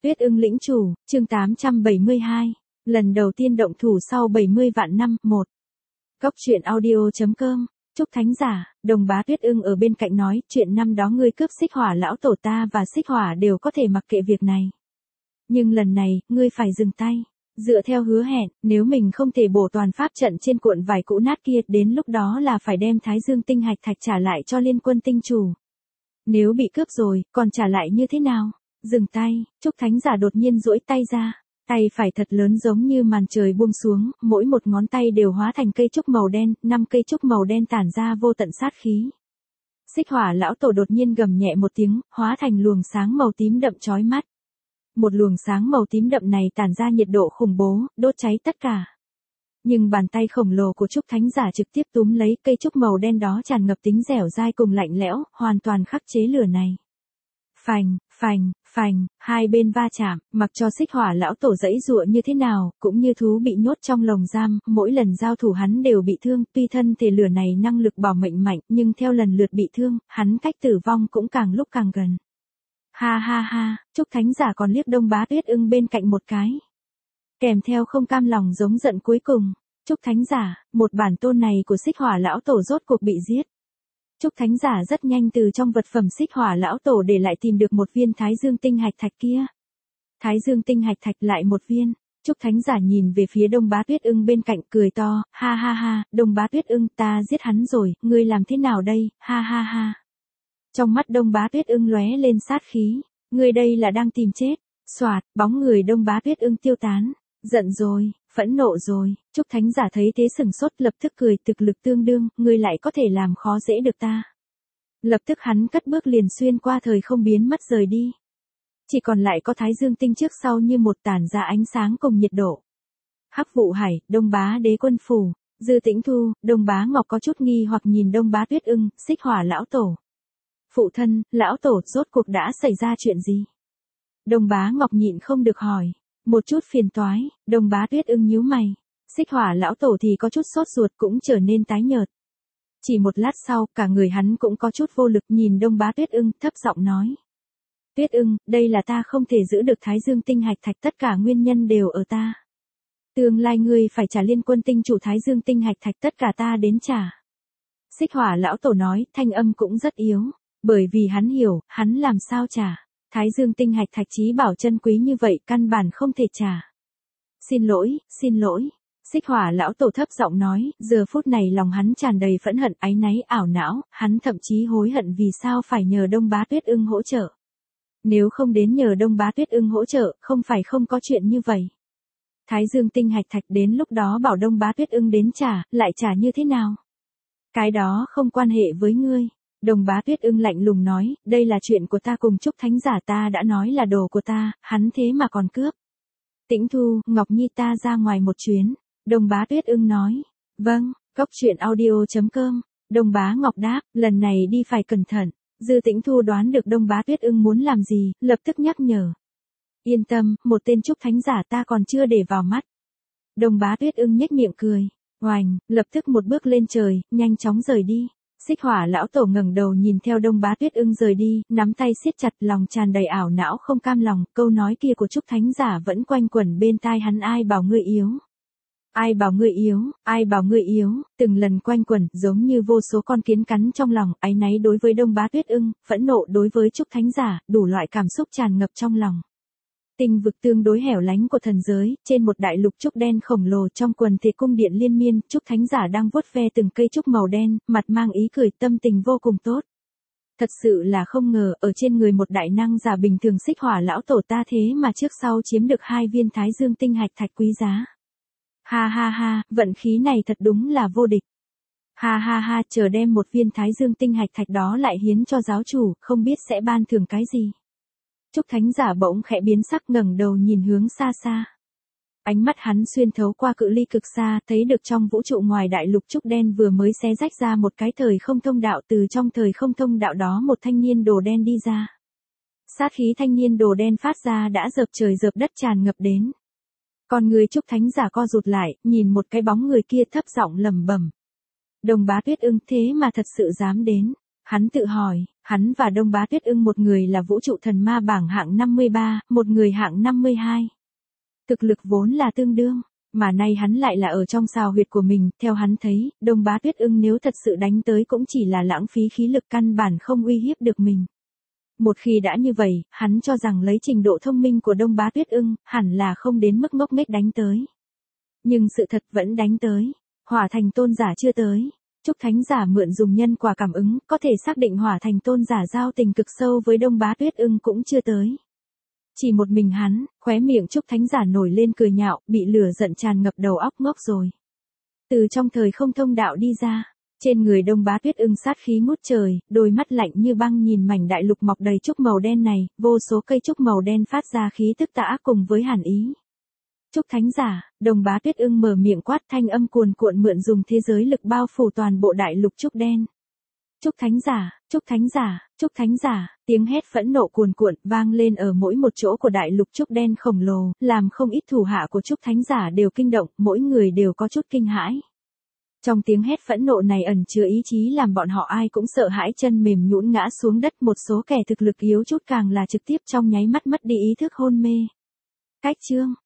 Tuyết ưng lĩnh chủ, chương 872. Lần đầu tiên động thủ sau 70 vạn năm, 1. Cốc truyện audio.com. Trúc Thánh Giả, Đồng Bá Tuyết ưng ở bên cạnh nói, chuyện năm đó ngươi cướp Xích Hỏa lão tổ ta và Xích Hỏa đều có thể mặc kệ việc này. Nhưng lần này, ngươi phải dừng tay. Dựa theo hứa hẹn, nếu mình không thể bổ toàn pháp trận trên cuộn vải cũ nát kia, đến lúc đó là phải đem Thái Dương tinh hạch thạch trả lại cho Liên Quân tinh chủ. Nếu bị cướp rồi, còn trả lại như thế nào? Dừng tay, Trúc Thánh Giả đột nhiên duỗi tay ra. Tay phải thật lớn giống như màn trời buông xuống, mỗi một ngón tay đều hóa thành cây trúc màu đen, 5 cây trúc màu đen tản ra vô tận sát khí. Xích Hỏa lão tổ đột nhiên gầm nhẹ một tiếng, hóa thành luồng sáng màu tím đậm chói mắt. Một luồng sáng màu tím đậm này tản ra nhiệt độ khủng bố, đốt cháy tất cả. Nhưng bàn tay khổng lồ của Trúc Thánh Giả trực tiếp túm lấy cây trúc màu đen đó, tràn ngập tính dẻo dai cùng lạnh lẽo, hoàn toàn khắc chế lửa này. Phành, phành, phành, hai bên va chạm, mặc cho Xích Hỏa lão tổ giãy giụa như thế nào, cũng như thú bị nhốt trong lồng giam, mỗi lần giao thủ hắn đều bị thương, tuy thân thể lửa này năng lực bảo mệnh mạnh, nhưng theo lần lượt bị thương, hắn cách tử vong cũng càng lúc càng gần. Ha ha ha, Trúc Thánh Giả còn liếc Đông Bá Tuyết ưng bên cạnh một cái. Kèm theo không cam lòng giống giận cuối cùng, Trúc Thánh Giả, một bản tôn này của Xích Hỏa lão tổ rốt cuộc bị giết. Trúc Thánh Giả rất nhanh từ trong vật phẩm Xích Hỏa lão tổ để lại tìm được một viên Thái Dương tinh hạch thạch kia. Thái Dương tinh hạch thạch lại một viên. Trúc Thánh Giả nhìn về phía Đông Bá Tuyết ưng bên cạnh cười to, ha ha ha, Đông Bá Tuyết ưng, ta giết hắn rồi, ngươi làm thế nào đây, ha ha ha. Trong mắt Đông Bá Tuyết ưng lóe lên sát khí, ngươi đây là đang tìm chết. Soạt, bóng người Đông Bá Tuyết ưng tiêu tán. Giận rồi, phẫn nộ rồi, Trúc Thánh Giả thấy thế sừng sốt, lập tức cười, thực lực tương đương, ngươi lại có thể làm khó dễ được ta. Lập tức hắn cất bước liền xuyên qua thời không biến mất rời đi. Chỉ còn lại có Thái Dương tinh trước sau như một tản ra ánh sáng cùng nhiệt độ. Hắc Vụ Hải, Đông Bá Đế Quân Phủ, Dư Tĩnh Thu, Đông Bá Ngọc có chút nghi hoặc nhìn Đông Bá Tuyết ưng, Xích Hỏa lão tổ. Phụ thân, lão tổ, rốt cuộc đã xảy ra chuyện gì? Đông Bá Ngọc nhịn không được hỏi. Một chút phiền toái, Đông Bá Tuyết ưng nhíu mày. Xích Hỏa lão tổ thì có chút sốt ruột, cũng trở nên tái nhợt. Chỉ một lát sau, cả người hắn cũng có chút vô lực, nhìn Đông Bá Tuyết ưng, thấp giọng nói. Tuyết ưng, đây là ta không thể giữ được Thái Dương tinh hạch thạch, tất cả nguyên nhân đều ở ta. Tương lai ngươi phải trả Liên Quân tinh chủ Thái Dương tinh hạch thạch, tất cả ta đến trả. Xích Hỏa lão tổ nói, thanh âm cũng rất yếu, bởi vì hắn hiểu, hắn làm sao trả. Thái Dương tinh hạch thạch chí bảo chân quý như vậy, căn bản không thể trả. Xin lỗi, xin lỗi. Xích Hỏa lão tổ thấp giọng nói, giờ phút này lòng hắn tràn đầy phẫn hận, áy náy, ảo não, hắn thậm chí hối hận vì sao phải nhờ Đông Bá Tuyết ưng hỗ trợ. Nếu không đến nhờ Đông Bá Tuyết ưng hỗ trợ, không phải không có chuyện như vậy. Thái Dương tinh hạch thạch đến lúc đó bảo Đông Bá Tuyết ưng đến trả, lại trả như thế nào? Cái đó không quan hệ với ngươi. Đông Bá Tuyết ưng lạnh lùng nói, đây là chuyện của ta cùng Trúc Thánh Giả, ta đã nói là đồ của ta, hắn thế mà còn cướp. Tĩnh Thu, Ngọc Nhi, ta ra ngoài một chuyến. Đông Bá Tuyết ưng nói, vâng, cốc truyện audio.com. Đông Bá Ngọc đáp, lần này đi phải cẩn thận. Dư Tĩnh Thu đoán được Đông Bá Tuyết ưng muốn làm gì, lập tức nhắc nhở. Yên tâm, một tên Trúc Thánh Giả ta còn chưa để vào mắt. Đông Bá Tuyết ưng nhếch miệng cười, oành, lập tức một bước lên trời, nhanh chóng rời đi. Xích Hỏa lão tổ ngẩng đầu nhìn theo Đông Bá Tuyết ưng rời đi, nắm tay siết chặt, lòng tràn đầy ảo não không cam lòng, câu nói kia của Trúc Thánh Giả vẫn quanh quẩn bên tai hắn, ai bảo ngươi yếu. Ai bảo ngươi yếu, ai bảo ngươi yếu, từng lần quanh quẩn, giống như vô số con kiến cắn trong lòng, áy náy đối với Đông Bá Tuyết ưng, phẫn nộ đối với Trúc Thánh Giả, đủ loại cảm xúc tràn ngập trong lòng. Tinh vực tương đối hẻo lánh của thần giới, trên một đại lục trúc đen khổng lồ, trong quần thể cung điện liên miên, Trúc Thánh Giả đang vuốt ve từng cây trúc màu đen, mặt mang ý cười, tâm tình vô cùng tốt. Thật sự là không ngờ, ở trên người một đại năng giả bình thường Xích Hỏa lão tổ ta thế mà trước sau chiếm được 2 viên Thái Dương tinh hạch thạch quý giá. Ha ha ha, vận khí này thật đúng là vô địch. Ha ha ha, chờ đem một viên Thái Dương tinh hạch thạch đó lại hiến cho giáo chủ, không biết sẽ ban thưởng cái gì. Trúc Thánh Giả bỗng khẽ biến sắc, ngẩng đầu nhìn hướng xa xa. Ánh mắt hắn xuyên thấu qua cự ly cực xa, thấy được trong vũ trụ ngoài đại lục trúc đen vừa mới xé rách ra một cái thời không thông đạo, từ trong thời không thông đạo đó một thanh niên đồ đen đi ra. Sát khí thanh niên đồ đen phát ra đã dợp trời dợp đất tràn ngập đến. Con người Trúc Thánh Giả co rụt lại, nhìn một cái bóng người kia thấp giọng lẩm bẩm. Đông Bá Tuyết ưng, thế mà thật sự dám đến. Hắn tự hỏi, hắn và Đông Bá Tuyết Ưng một người là vũ trụ thần ma bảng hạng 53, một người hạng 52. Thực lực vốn là tương đương, mà nay hắn lại là ở trong xào huyệt của mình, theo hắn thấy, Đông Bá Tuyết Ưng nếu thật sự đánh tới cũng chỉ là lãng phí khí lực căn bản không uy hiếp được mình. Một khi đã như vậy, hắn cho rằng lấy trình độ thông minh của Đông Bá Tuyết Ưng, hẳn là không đến mức ngốc nghếch đánh tới. Nhưng sự thật vẫn đánh tới. Hỏa Thành Tôn giả chưa tới. Trúc Thánh giả mượn dùng nhân quả cảm ứng, có thể xác định Hỏa Thành Tôn giả giao tình cực sâu với Đông Bá Tuyết Ưng cũng chưa tới. Chỉ một mình hắn, khóe miệng Trúc Thánh giả nổi lên cười nhạo, bị lửa giận tràn ngập đầu óc ngốc rồi. Từ trong thời không thông đạo đi ra, trên người Đông Bá Tuyết Ưng sát khí ngút trời, đôi mắt lạnh như băng nhìn mảnh đại lục mọc đầy trúc màu đen này, vô số cây trúc màu đen phát ra khí tức tà ác cùng với hàn ý. Trúc Thánh giả, Đông Bá Tuyết Ưng mở miệng quát, thanh âm cuồn cuộn mượn dùng thế giới lực bao phủ toàn bộ đại lục trúc đen. Trúc Thánh giả, Trúc Thánh giả, Trúc Thánh giả, tiếng hét phẫn nộ cuồn cuộn vang lên ở mỗi một chỗ của đại lục trúc đen khổng lồ, làm không ít thủ hạ của Trúc Thánh giả đều kinh động, mỗi người đều có chút kinh hãi. Trong tiếng hét phẫn nộ này ẩn chứa ý chí làm bọn họ ai cũng sợ hãi, chân mềm nhũn ngã xuống đất, một số kẻ thực lực yếu chút càng là trực tiếp trong nháy mắt mất đi ý thức hôn mê. Cách chương